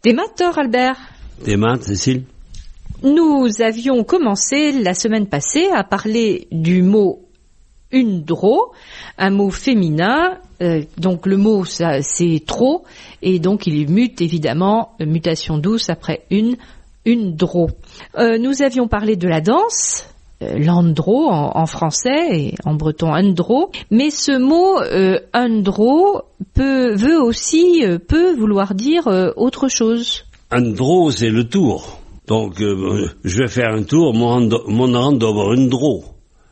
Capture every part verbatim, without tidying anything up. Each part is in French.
Des maths, Thor, Albert. Des maths, Cécile. Nous avions commencé la semaine passée à parler du mot undro, un mot féminin. Euh, donc le mot, ça, c'est trop, et donc il mute évidemment, mutation douce après une, undro. Euh, nous avions parlé de la danse, euh, l'andro en, en français et en breton undro, mais ce mot euh, undro peut, veut aussi, euh, peut vouloir dire euh, autre chose. Undro, c'est le tour. Donc, euh, je vais faire un tour, mon hand over undro.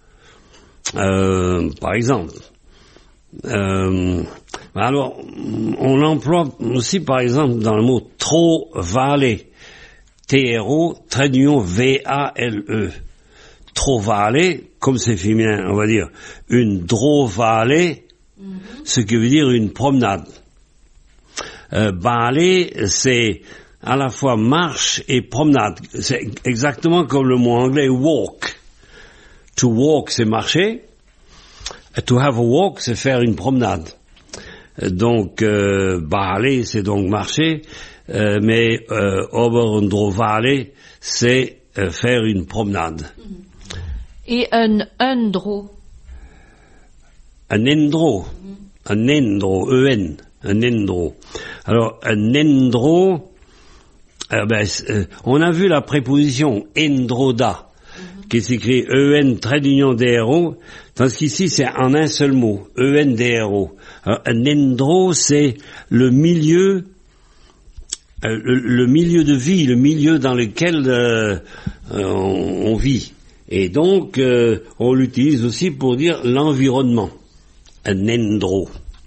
Euh, par exemple. Euh, alors, on l'emploie aussi, par exemple, dans le mot trop valer. T R O, trait d'union V A L E. Trop valer, comme c'est féminin, on va dire une drôvaler, mm-hmm. ce qui veut dire une promenade. Euh, valer, c'est à la fois marche et promenade. C'est exactement comme le mot anglais walk. To walk, c'est marcher. To have a walk, c'est faire une promenade. Donc, euh, baler, c'est donc marcher. Euh, mais euh, over and valer, c'est euh, faire une promenade. Et un undro? Un endro. Un endro, E N. Un endro. Alors, un endro, Euh, ben, euh, on a vu la préposition endroda, mm-hmm. qui s'écrit E N trait d'union D R O, tandis qu'ici c'est en un seul mot, E N D R O. Alors, un endro, c'est le milieu, euh, le, le milieu de vie, le milieu dans lequel euh, euh, on, on vit. Et donc, euh, on l'utilise aussi pour dire l'environnement. Un endro.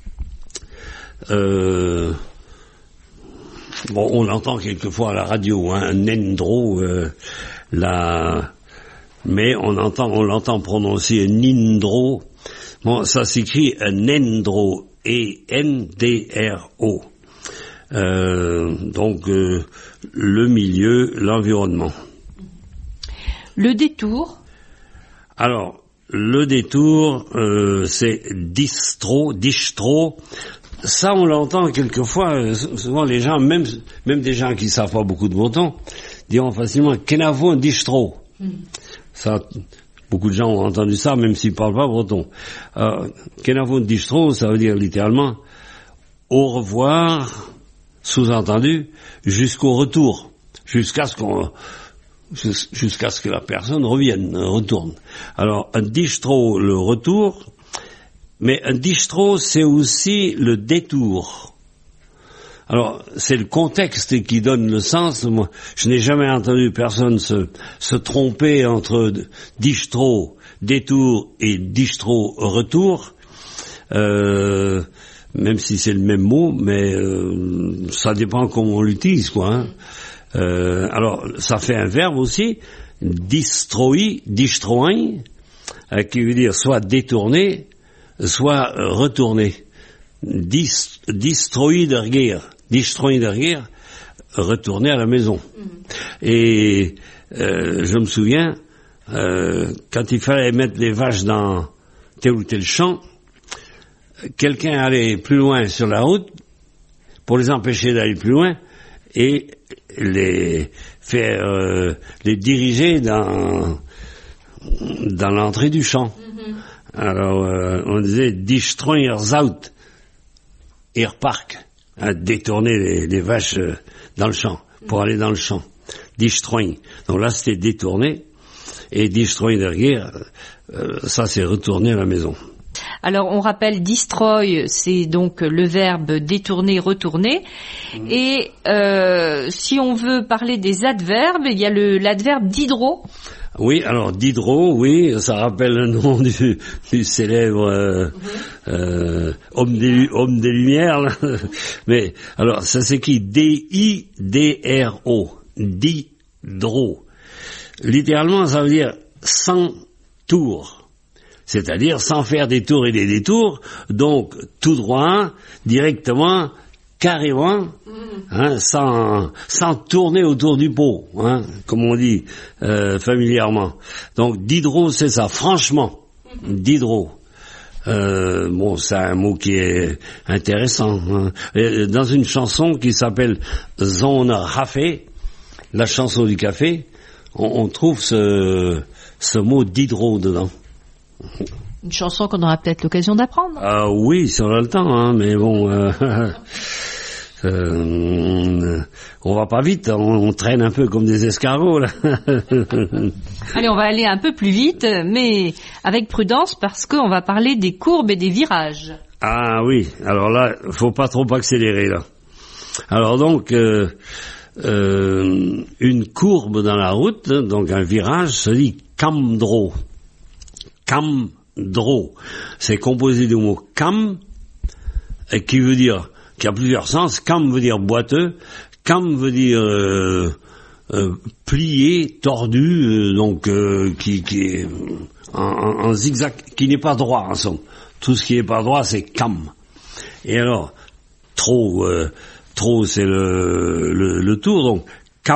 Euh... Bon, on l'entend quelquefois à la radio, hein, un endro, euh, la... mais on entend, on l'entend prononcer un indro. Bon, ça s'écrit un endro, E N D R O. Euh, donc, euh, le milieu, l'environnement. Le détour. Alors, le détour, euh, c'est distro, distro. Ça, on l'entend quelquefois, souvent les gens, même, même des gens qui savent pas beaucoup de breton, diront facilement « Kenavo distro ». Ça, beaucoup de gens ont entendu ça, même s'ils parlent pas breton. Euh, « Kenavo distro », ça veut dire littéralement « au revoir », sous-entendu, jusqu'au retour, jusqu'à ce qu'on, jusqu'à ce que la personne revienne, retourne. Alors, un distro, le retour. Mais un distro, c'est aussi le détour. Alors, c'est le contexte qui donne le sens. Moi, je n'ai jamais entendu personne se, se tromper entre distro, détour et distro, retour. Euh, même si c'est le même mot, mais euh, ça dépend comment on l'utilise, quoi. Hein. Euh, alors, ça fait un verbe aussi, distroi, distroin, euh, qui veut dire soit détourner, soit euh, retourner. Dis, distroy der guerre, distroy der guerre, retourner à la maison. Mmh. Et euh, je me souviens, euh, quand il fallait mettre les vaches dans tel ou tel champ, quelqu'un allait plus loin sur la route pour les empêcher d'aller plus loin et les faire euh, les diriger dans dans l'entrée du champ. Mmh. Alors, euh, on disait « Distroyer out » et repark, hein, détourner les, les vaches euh, dans le champ, pour aller dans le champ. « Distroy ». Donc là, c'était détourner, et « Distroy der guerre », euh, ça, c'est retourner à la maison. Alors, on rappelle « destroy », c'est donc le verbe « détourner »,« retourner ». Mmh. Et euh, si on veut parler des adverbes, il y a le, l'adverbe « d'hydro ». Oui, alors Diderot, oui, ça rappelle le nom du, du célèbre euh, mmh. euh, homme, des, homme des Lumières, là. Mais alors ça s'écrit D I D R O, Diderot. Littéralement, ça veut dire sans tour, c'est-à-dire sans faire des tours et des détours, donc tout droit, directement, carrément, hein, sans, sans tourner autour du pot, hein, comme on dit euh, familièrement. Donc Diderot, c'est ça, franchement, Diderot. Euh, bon, c'est un mot qui est intéressant. Hein. Et dans une chanson qui s'appelle Zone Rafé, la chanson du café, on, on trouve ce, ce mot d'hydro dedans. Une chanson qu'on aura peut-être l'occasion d'apprendre. Ah oui, si on a le temps, hein, mais bon, euh, euh, on va pas vite, on, on traîne un peu comme des escargots là. Allez, on va aller un peu plus vite, mais avec prudence parce qu'on va parler des courbes et des virages. Ah oui, alors là, faut pas trop accélérer là. Alors donc, euh, euh, une courbe dans la route, donc un virage, se dit camdro. Camdro. C'est composé du mot cam, qui veut dire, qui a plusieurs sens. Cam veut dire boiteux, cam veut dire euh, euh, plié, tordu, euh, donc euh, qui, qui est en, en, en zigzag, qui n'est pas droit en somme. Tout ce qui n'est pas droit, c'est cam. Et alors, trop, euh, trop, c'est le, le, le tour, donc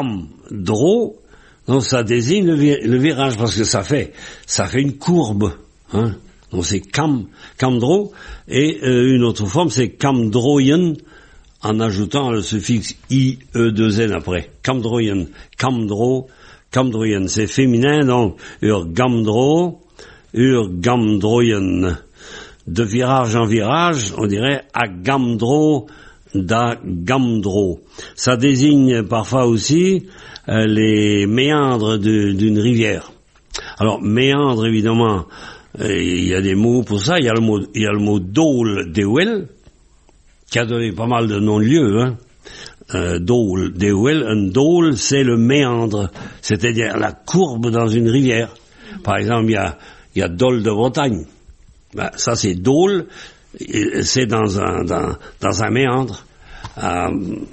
camdro. Donc ça désigne le, vir- le virage parce que ça fait, ça fait une courbe, hein. Donc c'est cam, camdro, et euh, une autre forme c'est camdroyen, en ajoutant le suffixe i e deux n après. Camdroyen, camdro, camdroyen, c'est féminin, donc ur gamdro, ur gamdroyen. De virage en virage, on dirait a gamdro, da gamdro. Ça désigne parfois aussi euh, les méandres de, d'une rivière. Alors méandre évidemment, euh, il y a des mots pour ça. Il y a le mot, il y a le mot dôle dewel qui a donné pas mal de noms de lieux. Hein. Euh, dôle dewel, un dôle c'est le méandre, c'est-à-dire la courbe dans une rivière. Par exemple, il y a, il y a Dôle de Bretagne. Ben, ça c'est dôle. C'est dans un, dans, dans un méandre. À,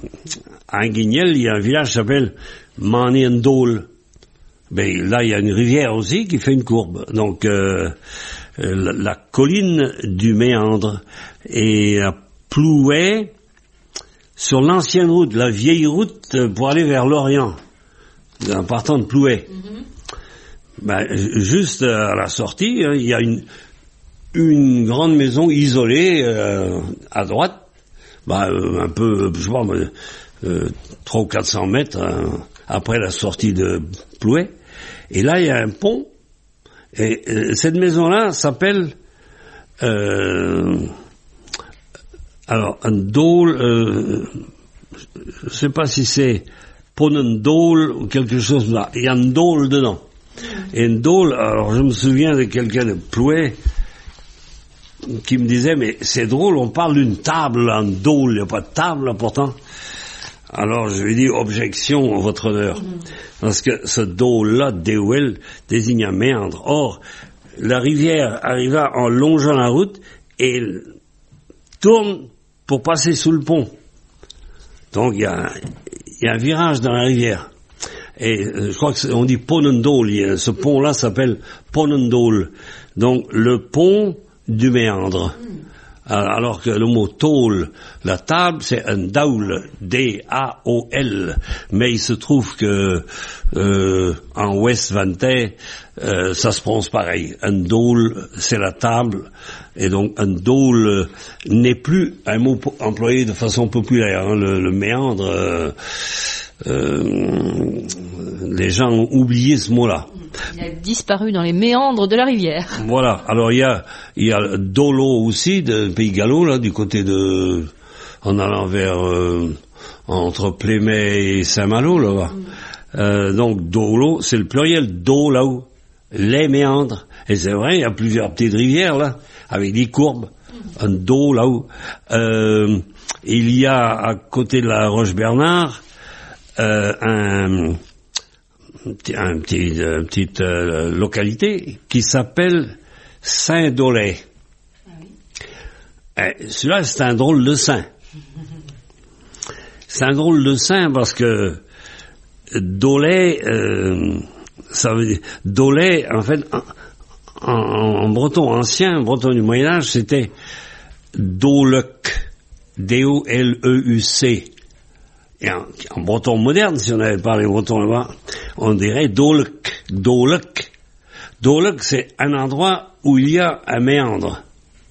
à Anguignel, il y a un village qui s'appelle Maniendôle. Ben, là, il y a une rivière aussi qui fait une courbe. Donc, euh, la, la colline du méandre. Et à Plouet, sur l'ancienne route, la vieille route pour aller vers l'Orient, en partant de Plouet. Mm-hmm. Ben, juste à la sortie, il y a une... une grande maison isolée euh, à droite, bah, euh, un peu, je sais pas, euh, trois ou quatre cents mètres euh, après la sortie de Plouet. Et là, il y a un pont. Et euh, cette maison-là s'appelle, euh, alors, un dôle, euh, je sais pas si c'est Ponendôle ou quelque chose là. Il y a un dôle dedans. Et un dôle, alors je me souviens de quelqu'un de Plouet qui me disait, mais c'est drôle, on parle d'une table, un dôle, il n'y a pas de table, là, pourtant. Alors, je lui dis, objection, votre honneur. Mmh. Parce que ce dôle-là, Dewel, désigne un méandre. Or, la rivière arriva en longeant la route et tourne pour passer sous le pont. Donc, il y a, y a un virage dans la rivière. Et euh, je crois qu'on dit Ponendôle, ce pont-là s'appelle Ponendôle. Donc, le pont du méandre. Alors que le mot tôle, la table, c'est un daoul, D A O L. Mais il se trouve que euh, en West Vantais, euh, ça se prononce pareil. Un dôle, c'est la table. Et donc un dôle n'est plus un mot employé de façon populaire. Hein. Le, le méandre, euh, euh, les gens ont oublié ce mot-là. Il a disparu dans les méandres de la rivière. Voilà. Alors il y a, il y a Dolo aussi, de Pays Gallo, là, du côté de, en allant vers, euh, entre Plémet et Saint-Malo, là-bas. Mm. Euh, donc Dolo, c'est le pluriel, Dolau, les méandres. Et c'est vrai, il y a plusieurs petites rivières, là, avec des courbes. Mm. Un Dolau. Euh, il y a, à côté de la Roche-Bernard, euh, un, un petit, une petite euh, localité qui s'appelle Saint-Dolay. Ah oui. Eh, celui-là, c'est un drôle de saint. C'est un drôle de saint parce que Dolay, euh, ça veut dire Dolay, en fait, en, en, en breton ancien, en breton du Moyen-Âge, c'était Dolec, D O L E U C. Et en, en breton moderne, si on avait parlé breton là-bas, on dirait Dolec, Dolec. Dolec, c'est un endroit où il y a un méandre.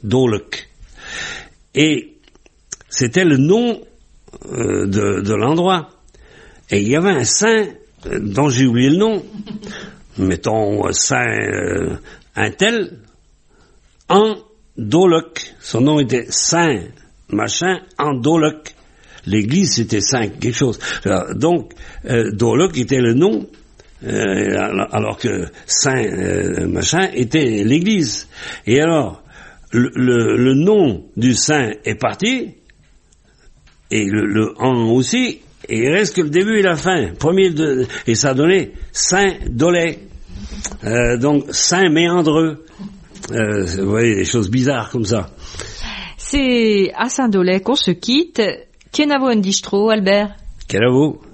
Dolec. Et c'était le nom euh, de, de l'endroit. Et il y avait un saint euh, dont j'ai oublié le nom, mettons saint euh, un tel, en Dolec. Son nom était saint machin en Dolec. L'église c'était saint quelque chose. Alors, donc euh, Dolec était le nom, euh, alors que saint euh, machin était l'église. Et alors le, le, le nom du saint est parti et le, le en aussi. Et il reste que le début et la fin. Premier de, et ça donnait Saint-Dolay. Euh, donc Saint-Méandreux. Euh, vous voyez, des choses bizarres comme ça. C'est à Saint-Dolay qu'on se quitte. Kenavo Ndistro, Albert. Kenavo.